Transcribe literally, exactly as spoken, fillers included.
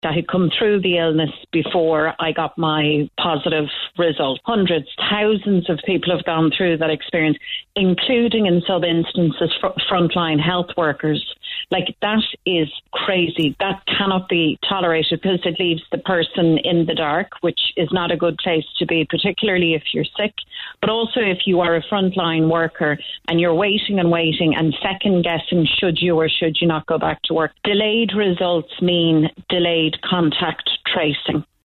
I had come through the illness before I got my positive result. Hundreds, thousands of people have gone through that experience, including in some instances fr- frontline health workers. Like, that is crazy. That cannot be tolerated because it leaves the person in the dark, which is not a good place to be, particularly if you're sick, but also if you are a frontline worker and you're waiting and waiting and second guessing should you or should you not go back to work. Delayed results mean delayed contact tracing.